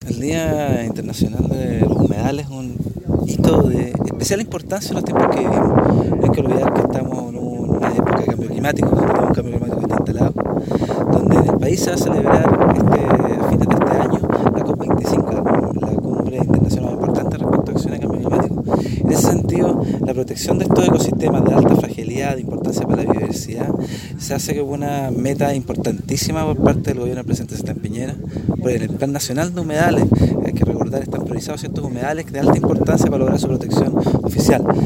El Día Internacional de los Humedales es un hito de especial importancia en los tiempos que vivimos. No hay que olvidar que estamos en una época de cambio climático, donde tenemos un cambio climático que está instalado, donde en el país se va a celebrar a fines de este año la COP25, la cumbre internacional más importante respecto a acciones de cambio climático. En ese sentido, la protección de estos ecosistemas de alta fragilidad, de importancia para la biodiversidad, se hace como una meta importantísima por parte del gobierno del presidente Sebastián Piñera. Pues en el Plan Nacional de Humedales, hay que recordar, están priorizados ciertos humedales de alta importancia para lograr su protección oficial.